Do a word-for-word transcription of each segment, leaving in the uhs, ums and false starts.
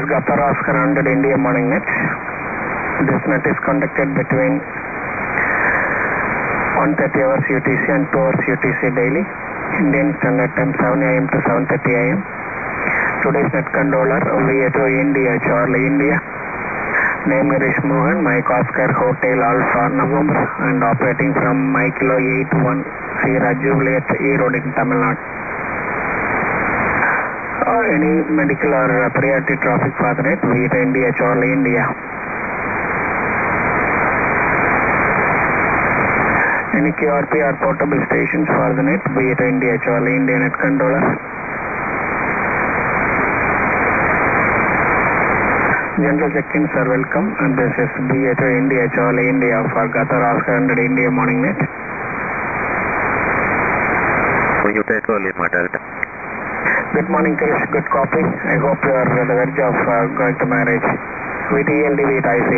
is Qatar Oscar one hundred India morning net. This net is conducted between one thirty hours U T C and two hours U T C daily. Indian Standard Time seven A M to seven thirty A M Today's net controller V A two India, Charlie India. Name Girish Mohan, Mike Oscar Hotel Alpha November, and operating from Mike Kilo eight one Sierra Juliet E Road in Tamil Nadu. Uh, any medical or uh, priority traffic for the net, V A two India, Charlie India. Any Q R P or portable stations for the net, V A two India, Charlie India net controller. General check-ins are welcome, and this is V A two India, Charlie India for Qatar Oscar one hundred India morning net. Will you take early, Delta? Good morning, Chris. Good copy. I hope you are at the verge of uh, going to marriage. V T L D V I C.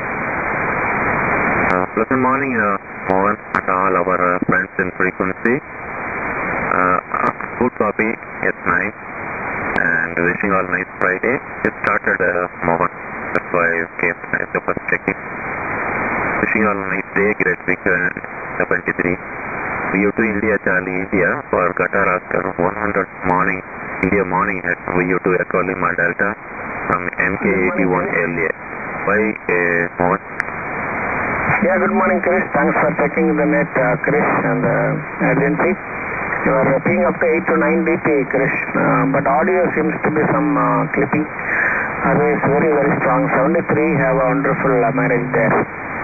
Uh, pleasant morning, uh, Mohan, and all our uh, friends in frequency. Uh, uh, good copy, yes, nice. And wishing all nice Friday. It started uh, Mohan, that's why I came at the first checking. Wishing all nice day, great weekend, seventy-three. V A two India, Charlie India for Qatar Oscar one hundred morning, India morning at V A two Echo Lima Delta from M K eighty-one L A. By uh, Mohan. Yeah, good morning, Chris. Thanks for checking the net, uh, Chris, and uh, urgency. You are picking up to eight to nine D P, Chris, uh, but audio seems to be some uh, clipping. Otherwise, very, very strong. seventy-three have a wonderful uh, marriage there.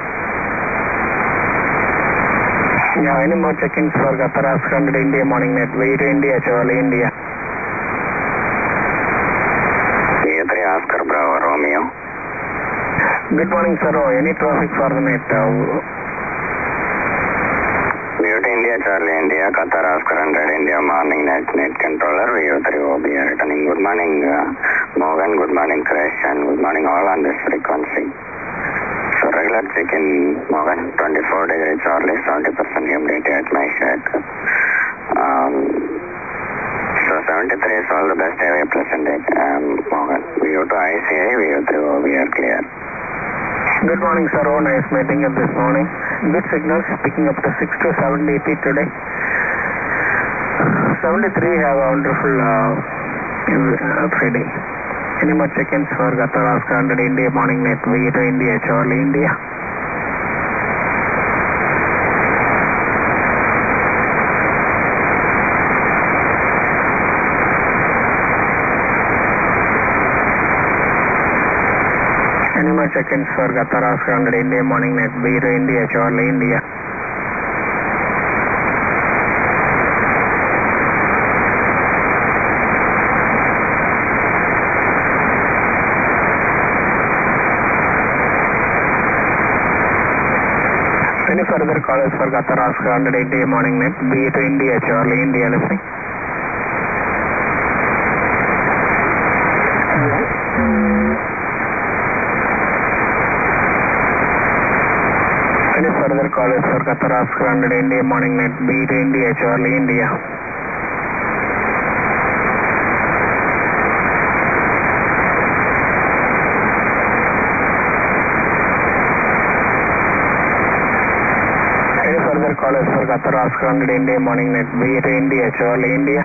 Yeah, any more check-ins for Qatar Oscar one hundred India morning net, V A two India, Charlie India. V A three Oscar Bravo Romeo. Good morning, sir. Oh, any traffic for the net? Uh, V A two India, Charlie India, Qatar Oscar one hundred India morning net, net controller, V A three O B returning. Good morning, uh, Morgan, good morning, Krish, and good morning all on this frequency. So regular check-in, Morgan, twenty-four degree Charlie, seventy percent humidity at my shack. Um, so seventy-three is all the best area present, um, Morgan. V A two I C A, V A three O B are clear. Good morning, sir. Oh, nice meeting you this morning. Good signals, picking up to six to seven D P today. seventy-three have a wonderful uh, Friday. Any more check-ins for Qatar Oscar one hundred India morning net, V A two India, Charlie India. Any more check-ins for Qatar Oscar one hundred India morning net, V A two India, Charlie India. Any further callers for Qatar Oscar one hundred India morning net, V A two India, Charlie India listening? Any further callers for Qatar Oscar one hundred India morning net, V A two India, Charlie India? Any further callers for Qatar Oscar one hundred India morning net, V A two India, Charlie India?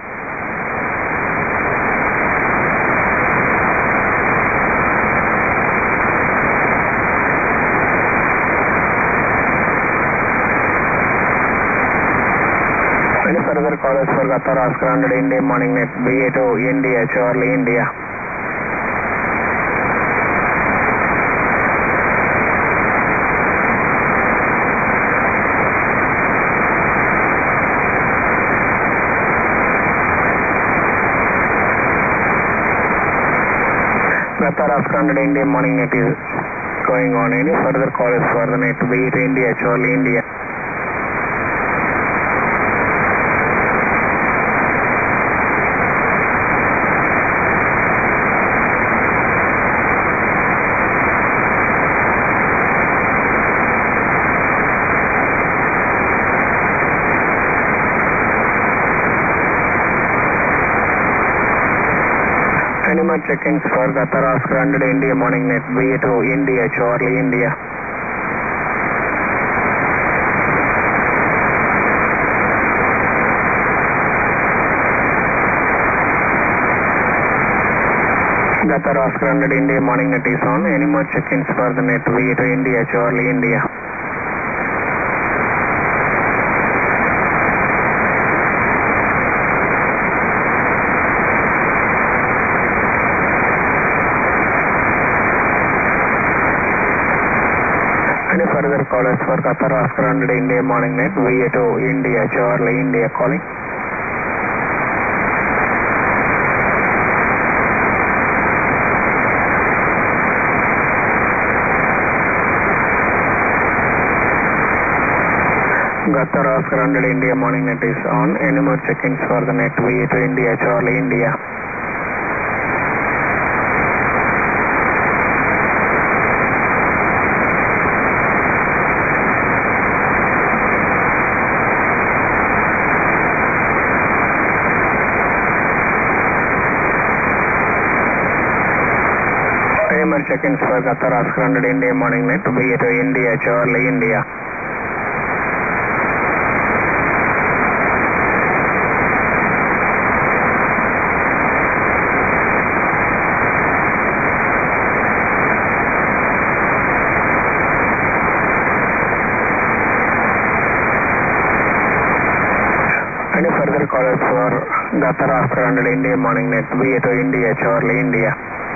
Any further callers for Qatar Oscar one hundred India morning net, V A two India, Charlie India? Qatar Oscar one hundred India morning net is going on. Any further callers for the net, V A two India, Charlie India? Any more check-ins for Qatar Oscar one hundred India morning net V two India Charlie India. Qatar Oscar one hundred India morning net is on. Any more check-ins for the net V two India Charlie India. Any further callers for Qatar Oscar one hundred India morning net V two India Charlie India calling? Qatar Oscar one hundred India morning net is on. Any more check-ins for the net V two India Charlie India. Any more check-ins for Qatar Oscar one hundred India morning net V two India Charlie India. Any further callers for Qatar Oscar one hundred India morning net V two India Charlie India.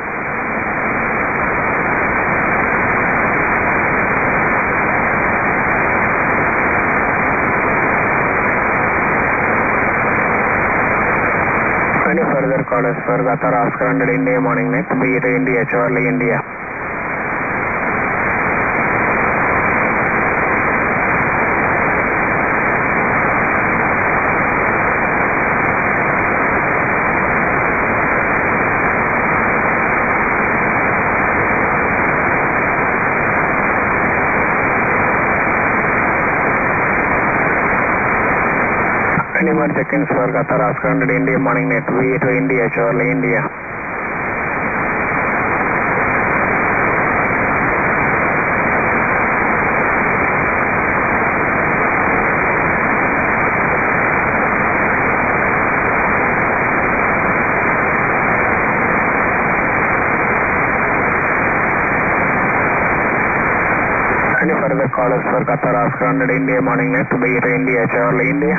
Any further callers for Qatar Oscar one hundred India morning net V two India Charlie India. Any more check-ins for Qatar Oscar one hundred India morning net V two India Charlie India. Any further callers for Qatar Oscar one hundred India morning net V two India Charlie India.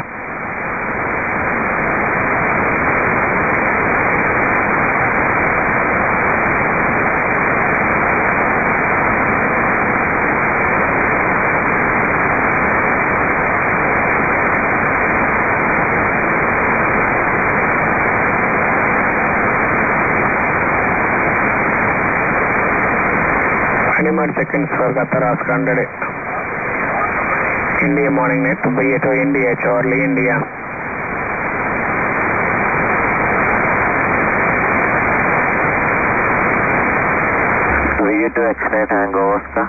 Any more seconds for Qatar Oscar one hundred India morning net V two India Charlie India. V two X-ray Tango Oscar.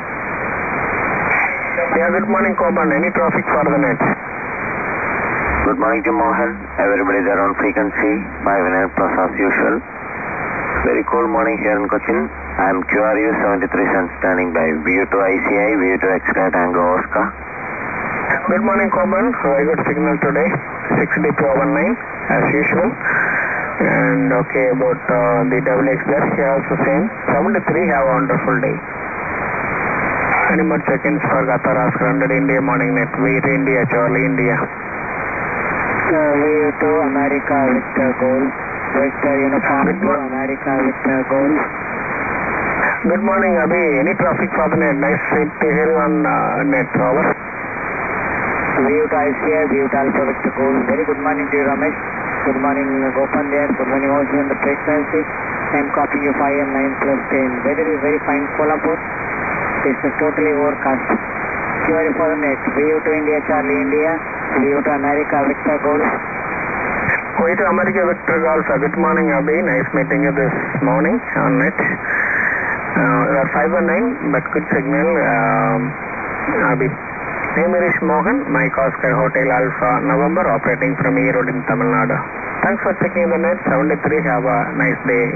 Yeah, good morning Coban. Any traffic for the net? Good morning to Mohan. Everybody is around frequency five nine plus as usual. Very cold morning here in Cochin. I am Q R U seventy-three Sun standing by. V two I C I, V two X-ray Tango Oscar. Good morning Coban. Very good signal today. six D P over nine as usual. And okay about uh, the double X there. Here also same. seventy-three have a wonderful day. Any more check-ins for Qatar Oscar one hundred India morning net V two India Charlie India. V two America Victor Gold. Victor Uniform to America Victor Gold. Good morning Abhi. Any traffic for the net? Nice to hear you on uh, net. Over. V two I C I, V two Alpha Victor Gold. Very good morning to you Ramesh. Good morning Gopan there. Good morning also in the frequency. I am copying you five and nine plus ten. Very very fine Kolhapur. It's a totally overcast. Q R for the net. V two India Charlie India. V two America Victor Gold. V two America Victor Golf. Good morning Abhi. Nice meeting you this morning on net. Uh, we are five and nine but good signal. Um, Abhi. Name is Mohan. Mike Oscar Hotel Alpha November operating from E Road in Tamil Nadu. Thanks for checking the net. seventy-three. Have a nice day.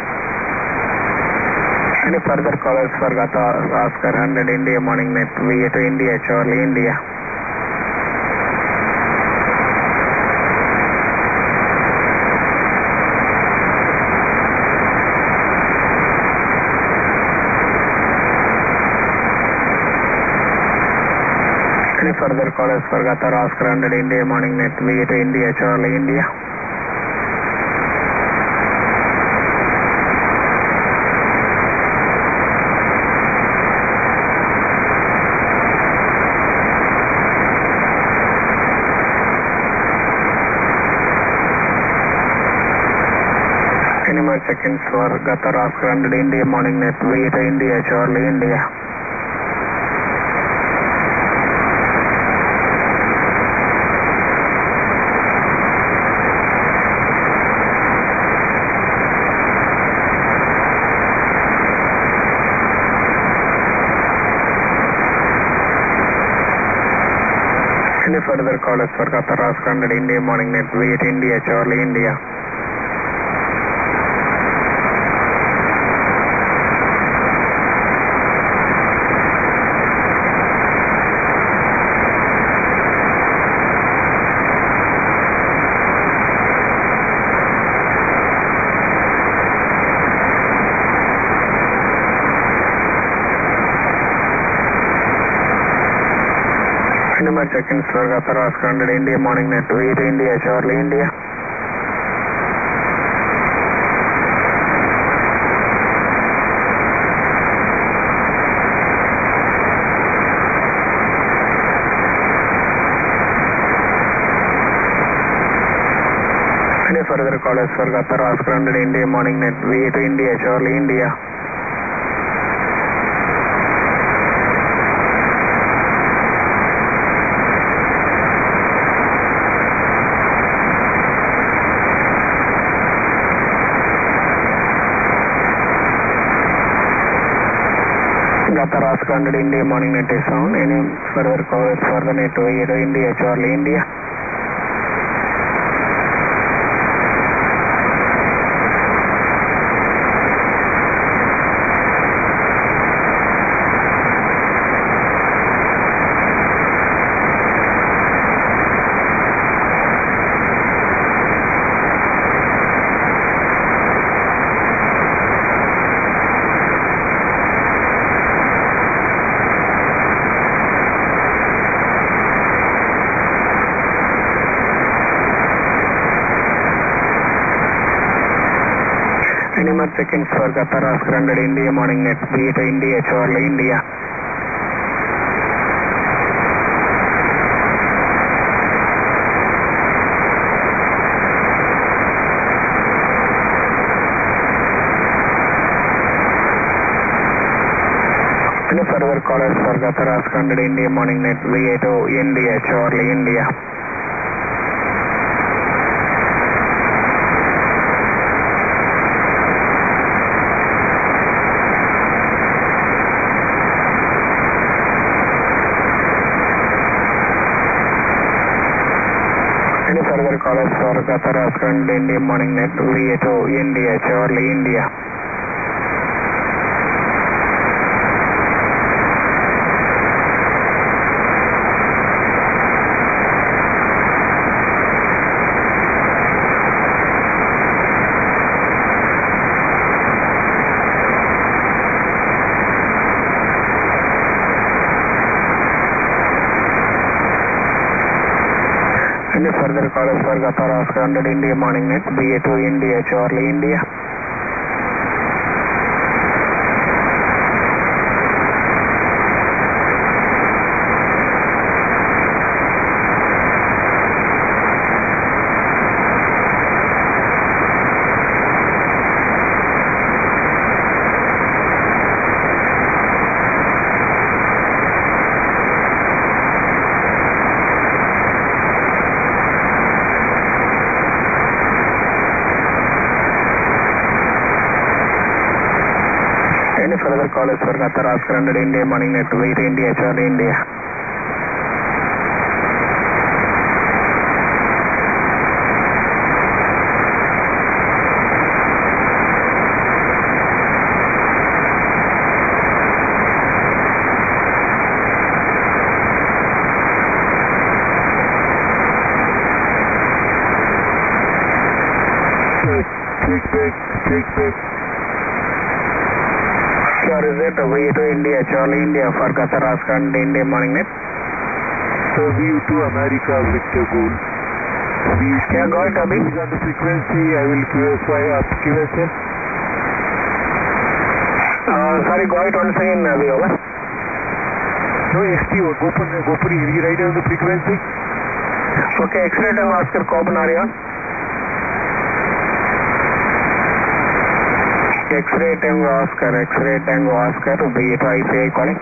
Any further callers for Gata Oscar one hundred India morning net V A to India Charlie India. Any further callers for Gata Oscar one hundred India morning net V A to India Charlie India. Any more seconds for Gata Oscar one hundred India morning net V A to India Charlie India. Any further callers for Gata Oscar one hundred India morning net V A to India Charlie India. Any more seconds for Gata Oscar one hundred India morning net V A to India Charlie India. Any further callers for Gata Oscar one hundred India morning net V A to India Charlie India. Gata Oscar one hundred India morning net is on. Any further callers for the net V A to India Charlie India. Any more seconds for Gata Oscar one hundred India morning net V A to India Charlie India. Any further callers for Gata Oscar one hundred India morning net V A to India Charlie India. Any further callers for Gata Oscar one hundred India morning net V A to India Charlie India. Any further callers for Gata Oscar one hundred India morning net V A to India Charlie India. Any further callers for Gata Oscar one hundred India morning net V A to India Charlie India. back, take back, take back. Sure, is it V to India, Charlie India for Qatar Oscar and India morning net? So view to America Victor Gold. Yeah, go ahead, Abhi. On the frequency, I will Q S Y up Q S L. Uh, sorry, go ahead once again, Abhi, over. No, X T O, Gopan, Gopan, right on the frequency. Okay, X-ray Tango Oscar, Copen, are you on? X-ray Tango Oscar, X-ray Tango Oscar, V to I C I calling.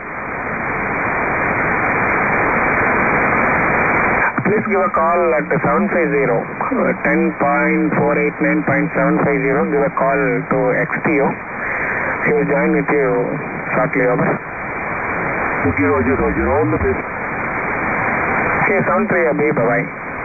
Please give a call at seven five zero, ten point four eight nine point seven five zero. Give a call to X T O. He will join with you shortly, over. Okay, Roger, Roger, all the best. Okay, seven three, Abhi, bye-bye.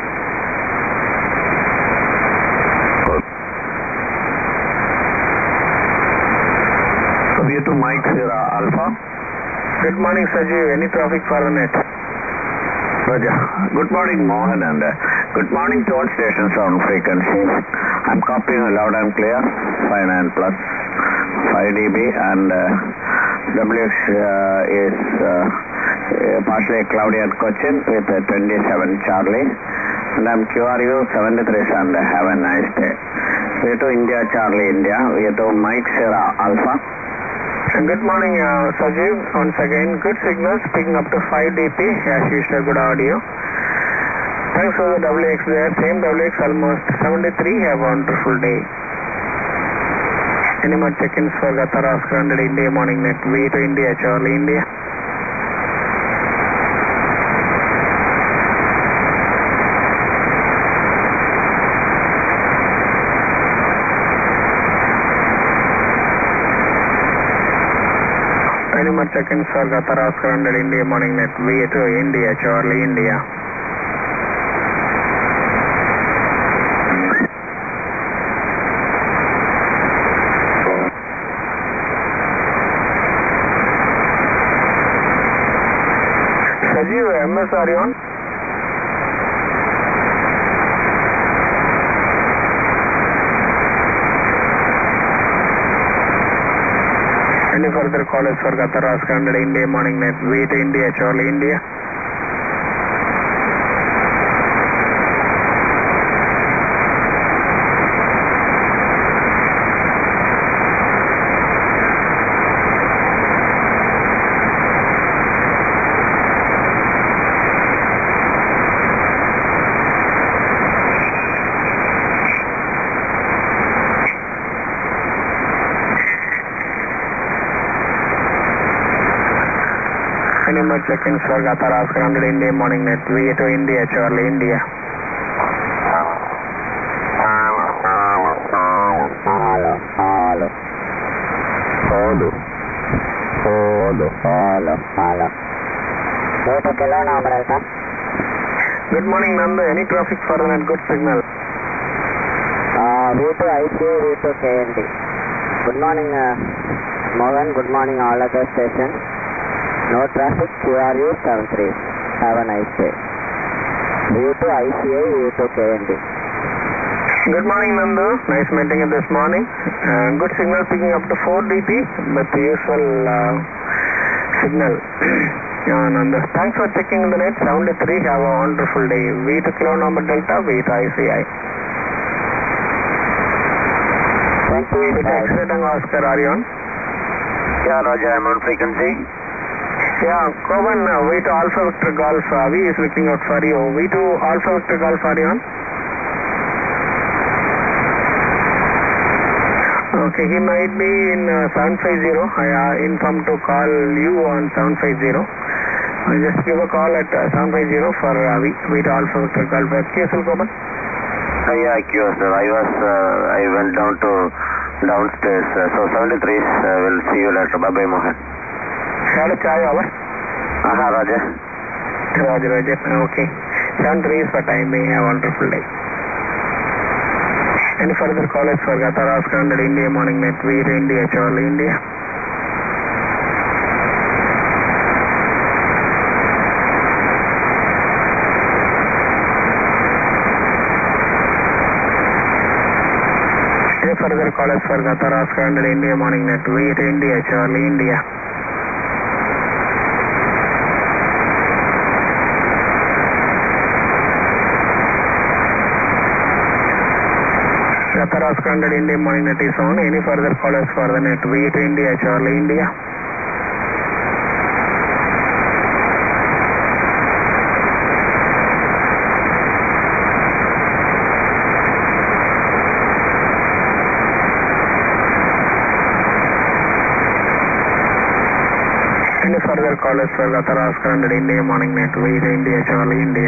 V to Mike Sierra Alpha. Good morning, Sajeev. Any traffic for the net? Roger. Good morning, Mohan, and uh, good morning to all stations on frequencies. I'm copying loud and clear, five nine plus five D B, and uh, W X uh, is uh, uh, partially cloudy at Cochin with uh, twenty-seven Charlie, and I'm Q R U seventy-three and have a nice day. V to India Charlie India, V to Mike Sierra Alpha. And good morning, uh, Sajeev. Once again, good signals, picking up to five D P, as usual, good audio. Thanks for the W X there. Same W X, almost seventy-three. Have a wonderful day. Any more check-ins for Qatar Oscar one hundred India morning net? V to India, Charlie India. Any more check-ins for Qatar Oscar one hundred India morning net? V to India, Charlie India. Sajeev, M S are you on? Any further callers for Qatar Oscar one hundred India morning net? V to India, Charlie India. Any more check-ins for Qatar Oscar one hundred India morning net? V to India, Charlie India. Follow, follow. Follow. Follow, follow, follow. V to Kilo number, sir. Good morning, Nanda. Any traffic for the net? Good signal. Uh, V to I C, V to K N D. Good morning, uh, Mohan. Good morning, all other stations. No traffic, Q R U seven three. Have a nice day. V to I C A, V to K N D. Good morning, Nandu. Nice meeting you this morning. Uh, good signal picking up to four D P, but the usual uh, signal. Yeah, Nandu. Thanks for checking the net. seventy-three. Have a wonderful day. V to Kilo number Delta, V to I C I. Thank you. V to X-ray Tango Oscar, are you on? Yeah, Roger, I'm on frequency. Yeah, Coben, uh, V to Alpha Victor Golf, uh, V is looking out for you. V to Alpha Victor Golf, are you on? Okay, he might be in uh, seven five zero. I uh, informed to call you on seven five zero. I'll just give a call at uh, seven five zero for uh, V, V to Alpha Victor Golf. Q S L Coben? Uh, yeah, Q S L. I was, uh, I went down to downstairs. Uh, so seventy-three, uh, we'll see you later. Bye-bye, Mohan. Had a chai over? Aha, Roger. Roger, Roger. Okay. seven three is for time being. Have a wonderful day. Any further callers for Qatar Oscar one hundred India morning net? V to India, Charlie India. further callers for Qatar Oscar one hundred India morning net V eight India Charlie India. Qatar Oscar one hundred India morning net is on. Any further callers for the net V eight India Charlie India? Any further callers for Qatar Oscar one hundred India morning net V eight India Charlie India?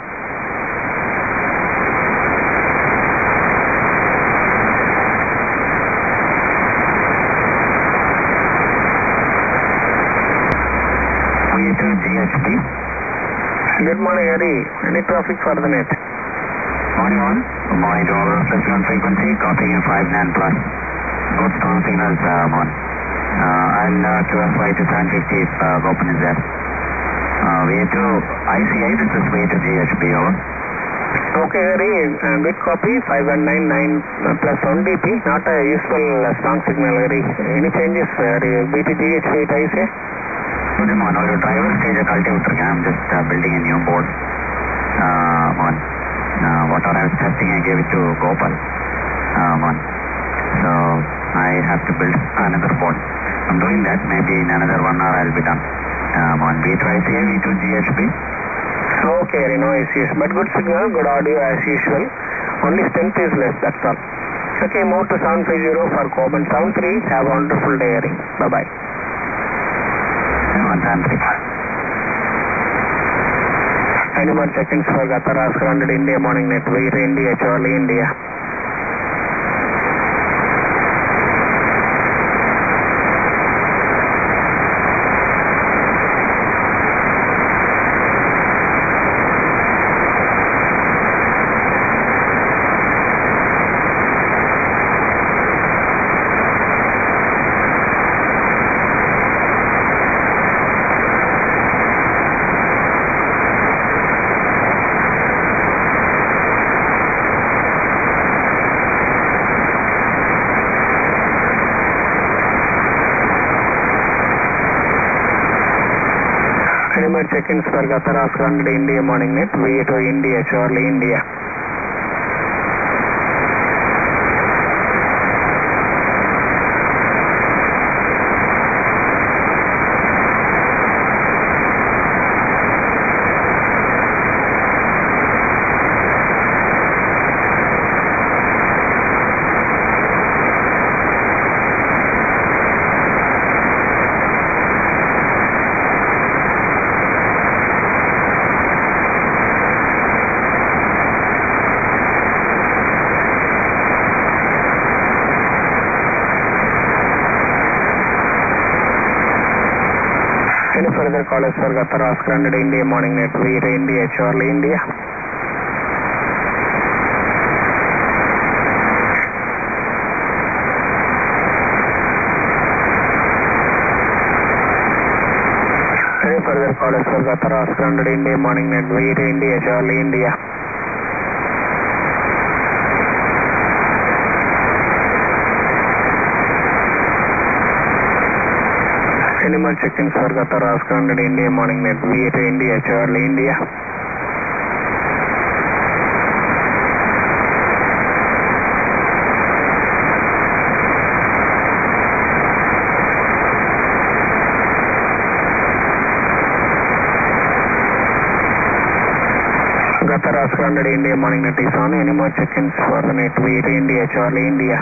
V two G H P. Good morning, Hari. Any traffic for the net? Morning all. Good morning to all. Reflection on frequency, copying you five nine plus. Good strong signals, uh, on. Uh, I'll uh, Q F Y to seven fifty if uh, Gopan is there. Uh, V two I C A, this is V two G H P, over. Okay, Hari. Uh, good copy. five one nine nine plus one D P. Not a useful uh, strong signal, Hari. Any changes, Hari? V two G H P I C A? Good morning. Our driver stage a cultivator. I'm just uh, building a new board. Uh, on. Uh, whatever I was testing, I gave it to Gopal. Uh, on. So I have to build another board. I'm doing that. Maybe in another one hour I'll be done. Um, on V two I C A, V two G H P. Okay, Hari, no issues. But good signal, good audio as usual. Only strength is less, that's all. Okay, move to seven five zero for Coben. seven three. Have a wonderful day, Hari. Bye-bye. seven three. Any more check-ins for Qatar Oscar one hundred India morning net V eight India Charlie India? Any more check-ins for Qatar Oscar one hundred India morning net V eight India Charlie India? Any further callers for Qatar Oscar one hundred India morning net V eight India Charlie India? Any further callers for Qatar Oscar one hundred India morning net V eight India Charlie India? Any more check-ins for Qatar Oscar one hundred India morning net V eight India Charlie India? Qatar Oscar one hundred India morning net is on. Any more check-ins for the net V eight India Charlie India?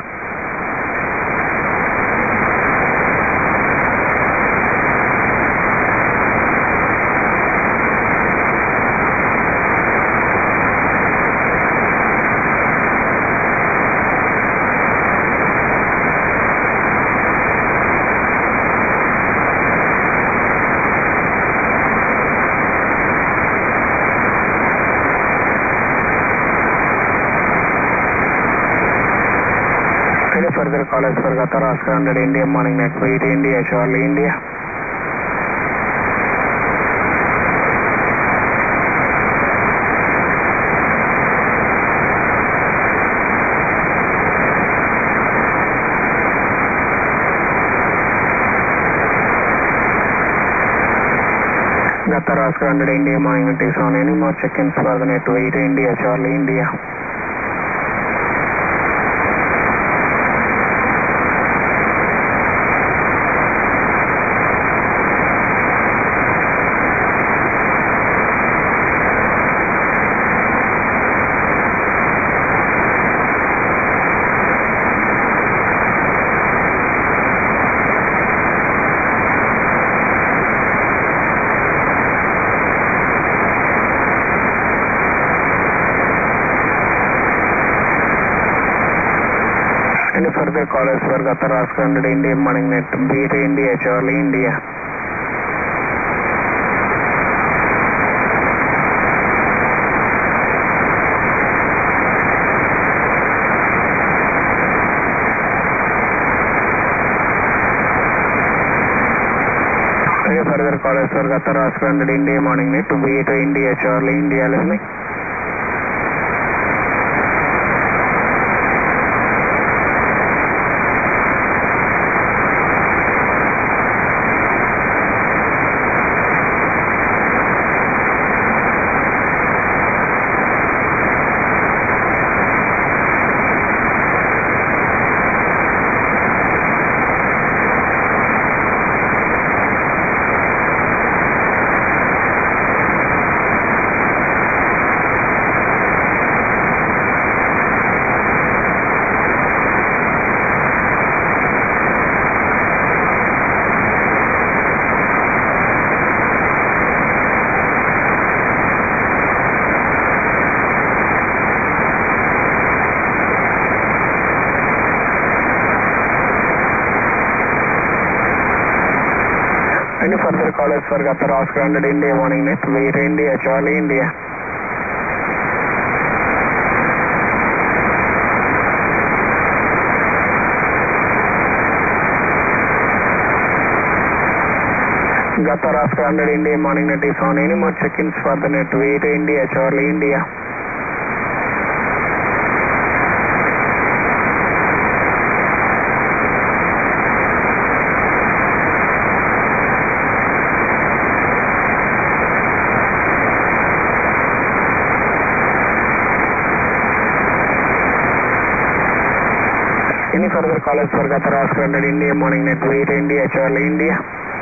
Any further callers for Qatar Oscar one hundred India morning net V eight India Charlie India? Qatar Oscar one hundred India morning net is on. Any more check-ins for the net eight India Charlie India. Any further callers for Qatar Oscar one hundred India morning net Beta India Charlie India. Any further callers for Qatar Oscar one hundred India morning net Beta India Charlie India listening. Any further callers for Qatar Oscar one hundred India morning net Beta India Charlie India. Qatar Oscar one hundred India morning net is on. Any more check-ins for the net Beta India Charlie India. Any further callers for Qatar Oscar one hundred India morning net Beta India Charlie India.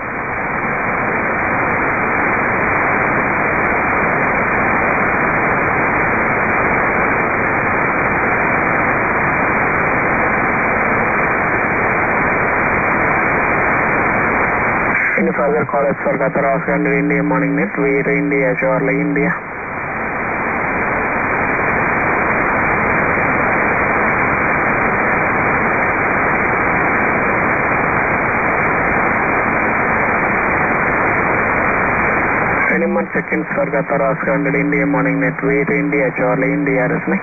Any further callers for Qatar Oscar one hundred India morning net Beta India Charlie India. Any more check-ins for Qatar Oscar one hundred India morning net Beta India Charlie India listening.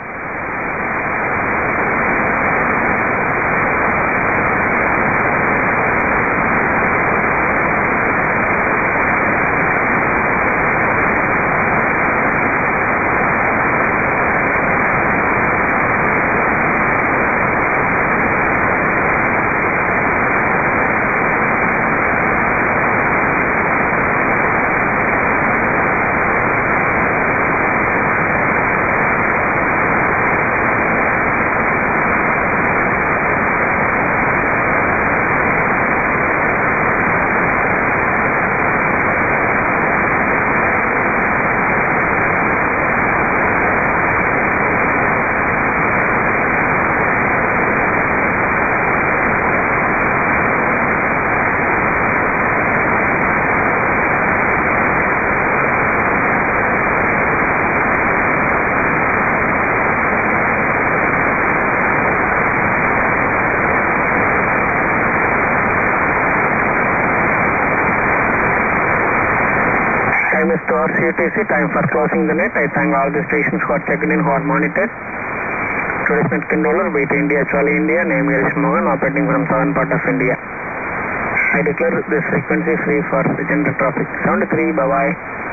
Time is two hours U T C, time for closing the net. I thank all the stations who are checked in, who are monitored. Today's net controller, Beta India, Charlie India, name Girish Mohan, operating from southern part of India. I declare this frequency free for general traffic. seventy-three, bye-bye.